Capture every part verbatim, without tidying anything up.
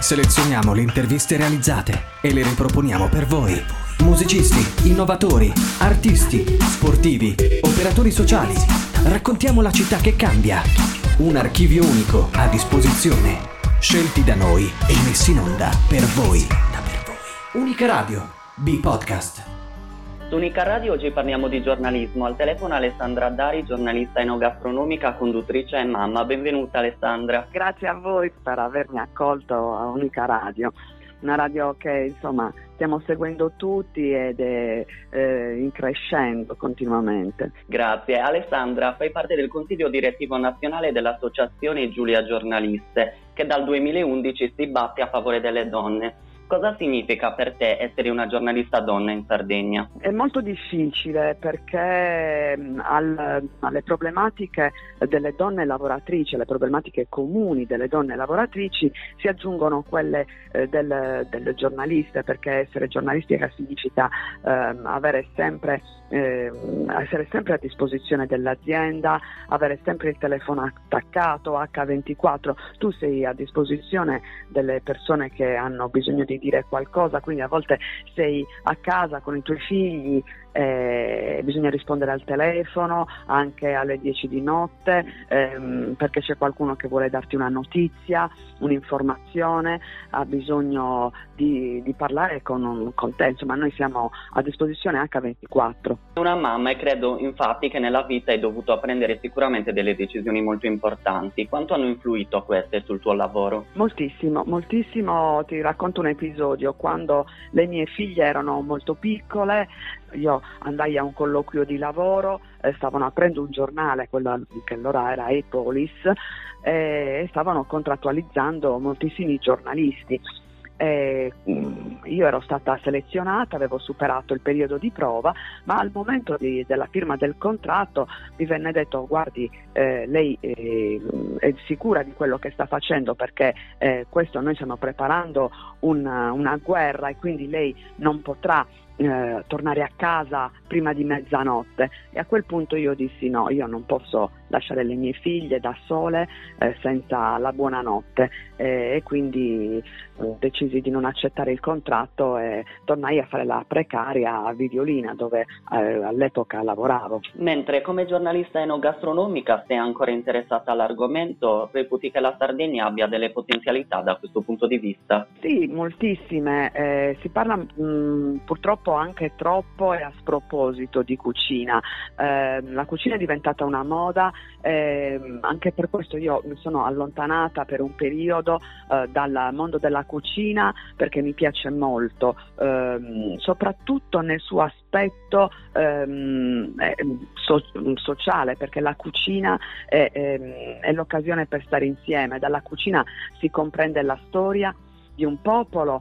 Selezioniamo le interviste realizzate e le riproponiamo per voi. Musicisti, innovatori, artisti, sportivi, operatori sociali. Raccontiamo la città che cambia. Un archivio unico a disposizione. Scelti da noi e messi in onda per voi. Unica Radio, B-Podcast. Su Unica Radio oggi parliamo di giornalismo. Al telefono Alessandra Dari, giornalista enogastronomica, conduttrice e mamma. Benvenuta Alessandra. Grazie a voi per avermi accolto a Unica Radio. Una radio che insomma stiamo seguendo tutti ed è eh, in crescendo continuamente. Grazie. Alessandra, fai parte del Consiglio Direttivo Nazionale dell'Associazione Giulia Giornaliste, che dal duemilaundici si batte a favore delle donne. Cosa significa per te essere una giornalista donna in Sardegna? È molto difficile perché al, alle problematiche delle donne lavoratrici, alle problematiche comuni delle donne lavoratrici si aggiungono quelle eh, del, delle giornaliste, perché essere giornalistica significa eh, avere sempre eh, essere sempre a disposizione dell'azienda, avere sempre il telefono attaccato acca ventiquattro. Tu sei a disposizione delle persone che hanno bisogno di dire qualcosa, quindi a volte sei a casa con i tuoi figli, eh, bisogna rispondere al telefono anche alle dieci di notte ehm, perché c'è qualcuno che vuole darti una notizia, un'informazione, ha bisogno di, di parlare con, con te. Insomma, noi siamo a disposizione acca ventiquattro. Una mamma, e credo infatti che nella vita hai dovuto prendere sicuramente delle decisioni molto importanti. Quanto hanno influito queste sul tuo lavoro? Moltissimo, moltissimo. Ti racconto un episodio. Quando le mie figlie erano molto piccole, io andai a un colloquio di lavoro, eh, stavano aprendo un giornale, quello che allora era Epolis, eh, e stavano contrattualizzando moltissimi giornalisti. Eh, io ero stata selezionata, avevo superato il periodo di prova, ma al momento di, della firma del contratto mi venne detto: guardi, eh, lei eh, è sicura di quello che sta facendo, perché eh, questo noi stiamo preparando una, una guerra e quindi lei non potrà Eh, tornare a casa prima di mezzanotte. E a quel punto io dissi: no, io non posso lasciare le mie figlie da sole eh, senza la buonanotte, eh, e quindi eh, decisi di non accettare il contratto e tornai a fare la precaria a Videolina, dove eh, all'epoca lavoravo. Mentre come giornalista enogastronomica sei ancora interessata all'argomento, reputi che la Sardegna abbia delle potenzialità da questo punto di vista? Sì, moltissime. Eh, si parla mh, purtroppo anche troppo e a sproposito di cucina. Eh, la cucina è diventata una moda, eh, anche per questo io mi sono allontanata per un periodo eh, dal mondo della cucina, perché mi piace molto, eh, soprattutto nel suo aspetto ehm, eh, so- sociale, perché la cucina è, è, è l'occasione per stare insieme. Dalla cucina si comprende la storia di un popolo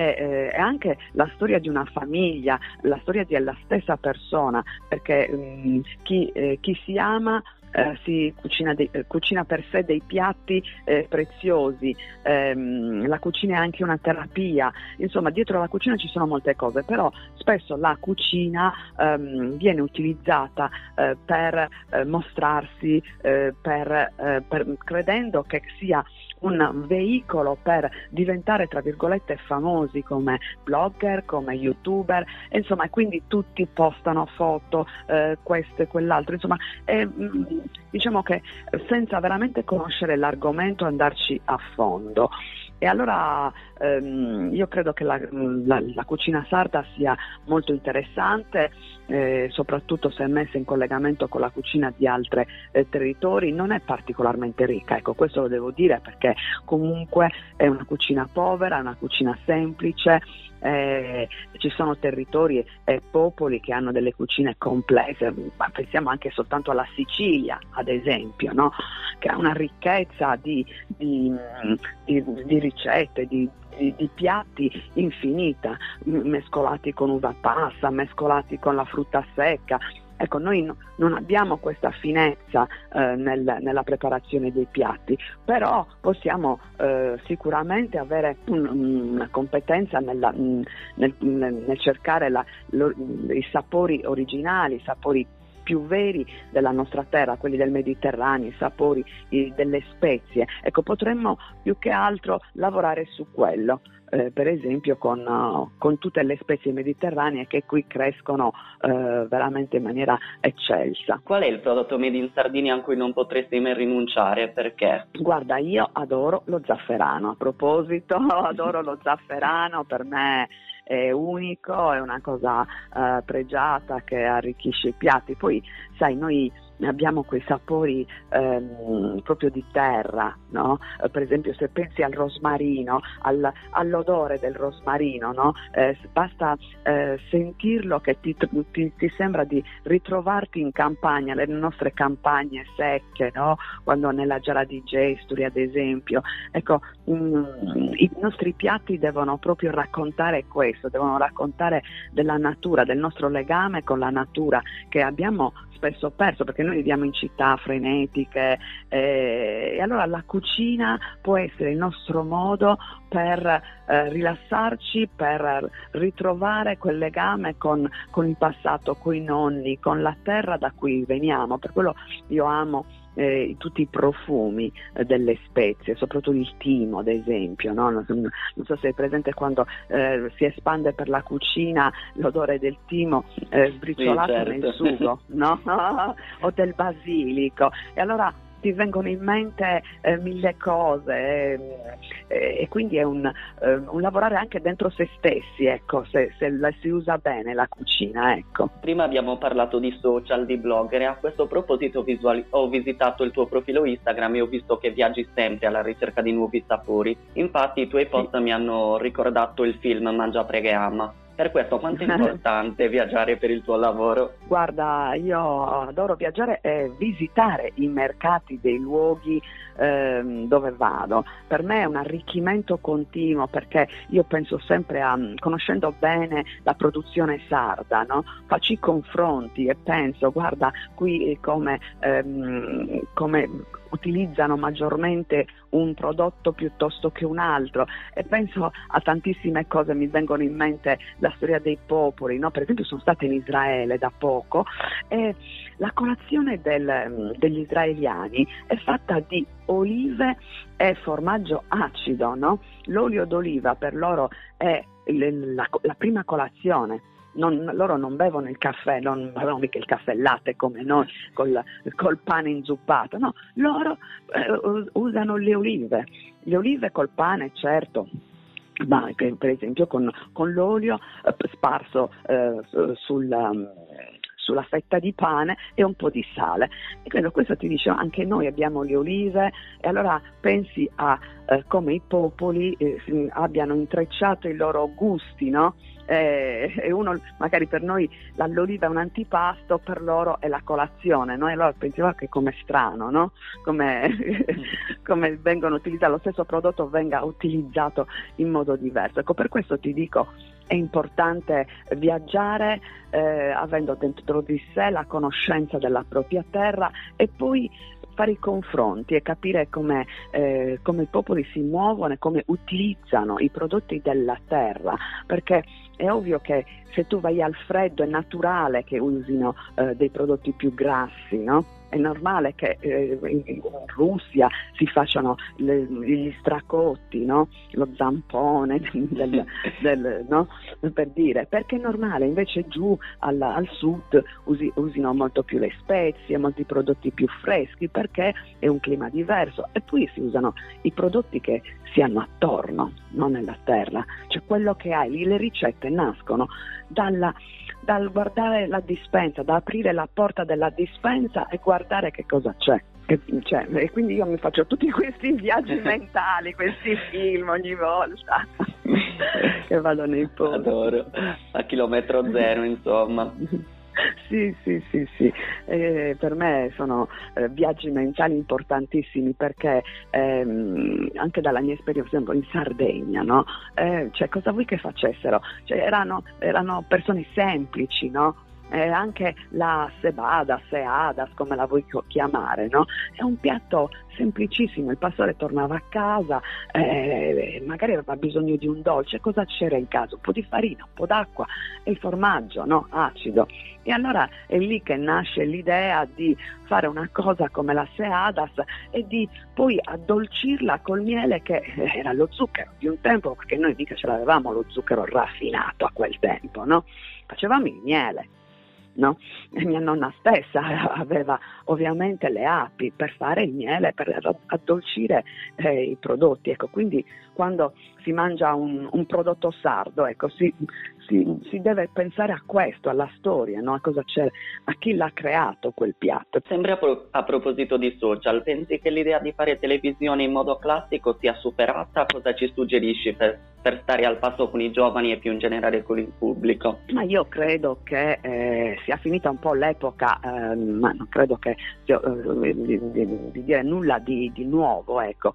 e eh, anche la storia di una famiglia, la storia della stessa persona, perché mh, chi, eh, chi si ama eh, si cucina, de- eh, cucina per sé dei piatti eh, preziosi. Ehm, la cucina è anche una terapia. Insomma, dietro la cucina ci sono molte cose, però spesso la cucina ehm, viene utilizzata eh, per eh, mostrarsi, eh, per, eh, per, credendo che sia un veicolo per diventare, tra virgolette, famosi come blogger, come youtuber, e insomma, quindi tutti postano foto, eh, questo e quell'altro, insomma, eh, diciamo che senza veramente conoscere l'argomento, andarci a fondo. E allora ehm, io credo che la, la, la cucina sarda sia molto interessante, eh, soprattutto se messa in collegamento con la cucina di altri eh, territori. Non è particolarmente ricca, ecco, questo lo devo dire, perché comunque è una cucina povera, è una cucina semplice. Eh, ci sono territori e popoli che hanno delle cucine complesse, ma pensiamo anche soltanto alla Sicilia, ad esempio, no? Che ha una ricchezza di, di, di, di ricette, di, di, di piatti infinita, mescolati con uva passa, mescolati con la frutta secca. Ecco, noi no, non abbiamo questa finezza eh, nel, nella preparazione dei piatti, però possiamo eh, sicuramente avere un, una competenza nella, nel, nel, nel cercare la, lo, i sapori originali, i sapori più veri della nostra terra, quelli del Mediterraneo, i sapori i, delle spezie. Ecco, potremmo più che altro lavorare su quello. Eh, per esempio con, uh, con tutte le spezie mediterranee che qui crescono uh, veramente in maniera eccelsa. Qual è il prodotto made in Sardinia a cui non potresti mai rinunciare? Perché? Guarda, io adoro lo zafferano, a proposito, adoro lo zafferano, per me è unico, è una cosa uh, pregiata che arricchisce i piatti. Poi sai, noi abbiamo quei sapori ehm, proprio di terra, no? Eh, per esempio se pensi al rosmarino, al, all'odore del rosmarino, no? Eh, basta eh, sentirlo che ti, ti, ti sembra di ritrovarti in campagna, le nostre campagne secche, no? Quando nella Giara di Gesturi ad esempio. Ecco, mh, i nostri piatti devono proprio raccontare questo, devono raccontare della natura, del nostro legame con la natura che abbiamo spesso perso, perché noi viviamo in città frenetiche eh, e allora la cucina può essere il nostro modo per eh, rilassarci, per ritrovare quel legame con, con il passato, con i nonni, con la terra da cui veniamo. Per quello io amo Eh, tutti i profumi eh, delle spezie, soprattutto il timo ad esempio, no? non, non so se è presente quando eh, si espande per la cucina l'odore del timo eh, sbriciolato sì, certo. nel sugo, no? O del basilico, e allora ti vengono in mente eh, mille cose eh, e quindi è un, eh, un lavorare anche dentro se stessi, ecco, se, se la si usa bene la cucina, ecco. Prima abbiamo parlato di social, di blogger, e a questo proposito visuali- ho visitato il tuo profilo Instagram e ho visto che viaggi sempre alla ricerca di nuovi sapori. Infatti i tuoi post sì. mi hanno ricordato il film Mangia, prega e ama. Per questo quanto è importante viaggiare per il tuo lavoro? Guarda, io adoro viaggiare e visitare i mercati dei luoghi ehm, dove vado. Per me è un arricchimento continuo, perché io penso sempre a, conoscendo bene la produzione sarda, no? Faccio i confronti e penso, guarda, qui come, ehm, come utilizzano maggiormente un prodotto piuttosto che un altro, e penso a tantissime cose, mi vengono in mente la storia dei popoli, no? Per esempio sono stata in Israele da poco e la colazione del, degli israeliani è fatta di olive e formaggio acido, no? L'olio d'oliva per loro è il, la, la prima colazione. Non, loro non bevono il caffè, non bevono mica il caffè latte come noi col, col pane inzuppato, no, loro eh, usano le olive, le olive col pane, certo, ma per esempio con, con l'olio eh, sparso eh, sulla, sulla fetta di pane e un po' di sale. E quindi questo ti dice, anche noi abbiamo le olive, e allora pensi a eh, come i popoli eh, abbiano intrecciato i loro gusti, no? Eh, e uno magari per noi l'oliva è un antipasto, per loro è la colazione, no? E allora pensiamo che come strano, no? Come, come vengono utilizzati, lo stesso prodotto venga utilizzato in modo diverso. Ecco, per questo ti dico, è importante viaggiare eh, avendo dentro di sé la conoscenza della propria terra e poi fare i confronti e capire come, eh, come i popoli si muovono e come utilizzano i prodotti della terra, perché è ovvio che se tu vai al freddo è naturale che usino eh, dei prodotti più grassi, no? È normale che eh, in, in Russia si facciano le, gli stracotti, no? Lo zampone del, del, no? Per dire, perché è normale, invece giù al, al sud usi, usino molto più le spezie, molti prodotti più freschi, perché è un clima diverso, e poi si usano i prodotti che si hanno attorno, non nella terra, cioè quello che hai, le ricette nascono dalla, dal guardare la dispensa, da aprire la porta della dispensa e guardare che cosa c'è. E, cioè, e quindi io mi faccio tutti questi viaggi mentali, questi film ogni volta che vado nei posti. Adoro, a chilometro zero insomma. Sì, sì, sì, sì. Eh, per me sono eh, viaggi mentali importantissimi, perché ehm, anche dalla mia esperienza in Sardegna, no? Eh, cioè, cosa vuoi che facessero? Cioè, erano, erano persone semplici, no? eh, anche la sebada, seadas, come la vuoi chiamare, no? È un piatto semplicissimo, il pastore tornava a casa, eh, magari aveva bisogno di un dolce, cosa c'era in casa? Un po' di farina, un po' d'acqua e il formaggio, no? Acido. E allora è lì che nasce l'idea di fare una cosa come la seadas e di poi addolcirla col miele, che era lo zucchero di un tempo, perché noi mica ce l'avevamo lo zucchero raffinato a quel tempo, no? Facevamo il miele, no? E mia nonna stessa aveva ovviamente le api per fare il miele, per addolcire eh, i prodotti, ecco, quindi quando si mangia un, un prodotto sardo, ecco, si, si, si deve pensare a questo, alla storia, no? A cosa c'è, a chi l'ha creato quel piatto. Sempre a, pro- a proposito di social, pensi che l'idea di fare televisione in modo classico sia superata? Cosa ci suggerisci per, per stare al passo con i giovani e più in generale con il pubblico? Ma io credo che eh, sia finita un po' l'epoca, eh, ma non credo che eh, di, di, di dire nulla di, di nuovo, ecco.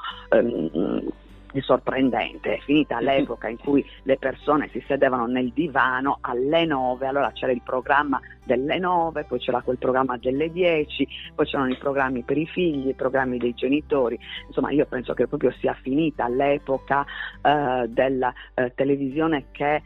Eh, di sorprendente, è finita l'epoca in cui le persone si sedevano nel divano alle nove, allora c'era il programma delle nove, poi c'era quel programma delle dieci, poi c'erano i programmi per i figli, i programmi dei genitori, insomma io penso che proprio sia finita l'epoca eh, della eh, televisione che,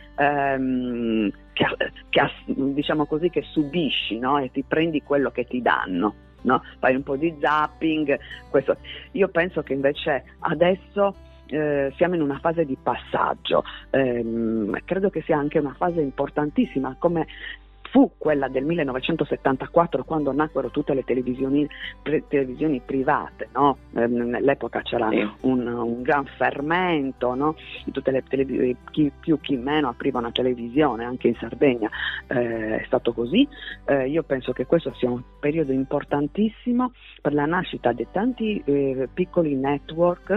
ehm, che, che diciamo così, che subisci, no? E ti prendi quello che ti danno, no? Fai un po' di zapping, questo. Io penso che invece adesso Eh, siamo in una fase di passaggio, eh, credo che sia anche una fase importantissima, come fu quella del millenovecentosettantaquattro, quando nacquero tutte le televisioni, pre- televisioni private, no? Eh, nell'epoca c'era sì. un, un gran fermento, no? Tutte le televisioni, chi più chi meno apriva una televisione, anche in Sardegna eh, è stato così. Eh, io penso che questo sia un periodo importantissimo per la nascita di tanti eh, piccoli network,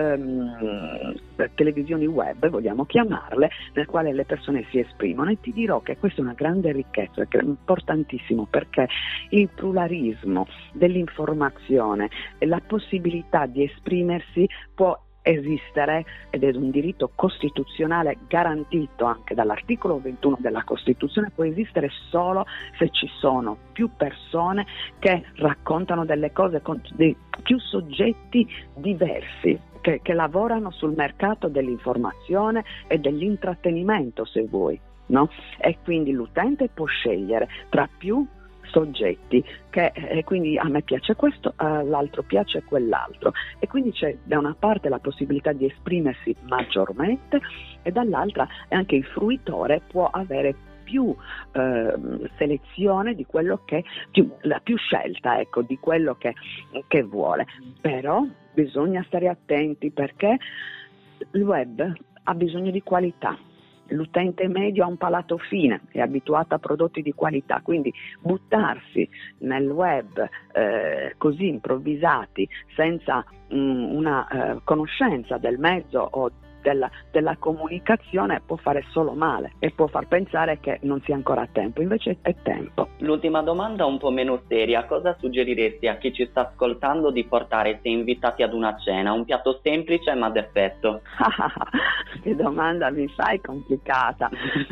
ehm, televisioni web, vogliamo chiamarle, nel quale le persone si esprimono, e ti dirò che questa è una grande ricchezza, che è importantissimo, perché il pluralismo dell'informazione e la possibilità di esprimersi può esistere, ed è un diritto costituzionale garantito anche dall'articolo ventuno della Costituzione, può esistere solo se ci sono più persone che raccontano delle cose con dei più soggetti diversi, che, che lavorano sul mercato dell'informazione e dell'intrattenimento, se vuoi, no? E quindi l'utente può scegliere tra più soggetti, che e quindi a me piace questo, all'altro piace quell'altro, e quindi c'è da una parte la possibilità di esprimersi maggiormente e dall'altra anche il fruitore può avere più eh, selezione di quello che più, la più scelta, ecco, di quello che, che vuole. Però bisogna stare attenti, perché il web ha bisogno di qualità. L'utente medio ha un palato fine, è abituato a prodotti di qualità, quindi buttarsi nel web eh, così improvvisati, senza mh, una eh, conoscenza del mezzo o della, della comunicazione, può fare solo male e può far pensare che non sia ancora tempo, invece è tempo. L'ultima domanda un po' meno seria: cosa suggeriresti a chi ci sta ascoltando di portare se invitati ad una cena? Un piatto semplice ma d'effetto. Che domanda mi fai complicata.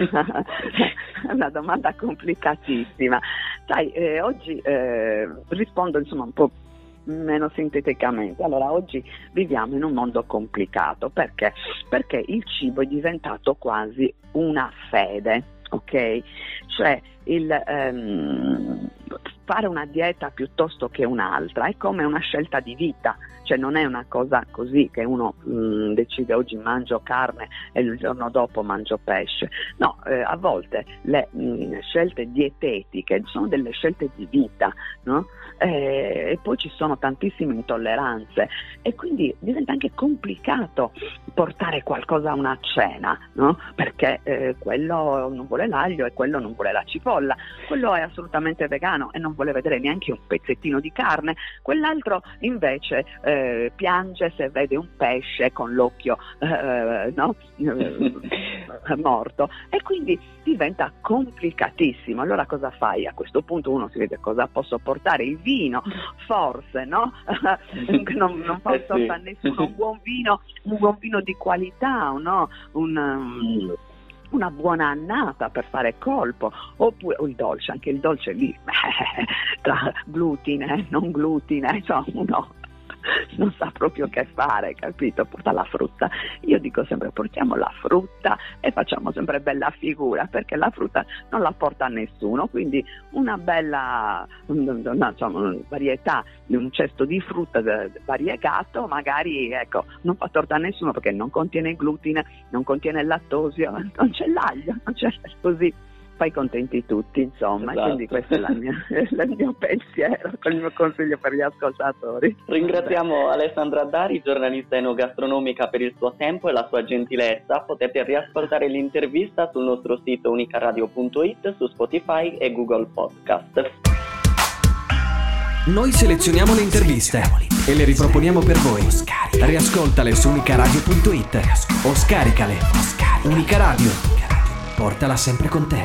È una domanda complicatissima. Sai, eh, oggi eh, rispondo insomma un po' meno sinteticamente. Allora, oggi viviamo in un mondo complicato, perché? Perché il cibo è diventato quasi una fede, ok? Cioè il ehm, fare una dieta piuttosto che un'altra è come una scelta di vita, cioè non è una cosa così che uno mh, decide oggi mangio carne e il giorno dopo mangio pesce. No, eh, a volte le mh, scelte dietetiche sono delle scelte di vita, no? Eh, e poi ci sono tantissime intolleranze e quindi diventa anche complicato portare qualcosa a una cena, no? Perché eh, quello non vuole l'aglio e quello non vuole la cipolla, quello è assolutamente vegano e non vuole vedere neanche un pezzettino di carne, quell'altro invece eh, piange se vede un pesce con l'occhio eh, no? morto, e quindi diventa complicatissimo. Allora cosa fai? A questo punto uno si vede cosa posso portare, il vino, forse, no? non, non posso fare nessuno un buon vino, un buon vino di qualità, no? un um, una buona annata per fare colpo, oppure o il dolce, anche il dolce lì, tra glutine, non glutine, insomma uno non sa proprio che fare, capito? Porta la frutta. Io dico sempre portiamo la frutta e facciamo sempre bella figura, perché la frutta non la porta nessuno, quindi una bella una, insomma, una varietà di un cesto di frutta variegato, magari ecco, non fa torto a nessuno perché non contiene glutine, non contiene lattosio, non c'è l'aglio, non c'è così. Fai contenti tutti, insomma, esatto. Quindi questo è la mia, il mio pensiero, il mio consiglio per gli ascoltatori. Ringraziamo Alessandra Dari, giornalista enogastronomica, per il suo tempo e la sua gentilezza. Potete riascoltare l'intervista sul nostro sito unicaradio punto it, su Spotify e Google Podcast. Noi selezioniamo le interviste e le riproponiamo per voi. Riascoltale su unicaradio punto it o scaricale. Unica Radio, portala sempre con te.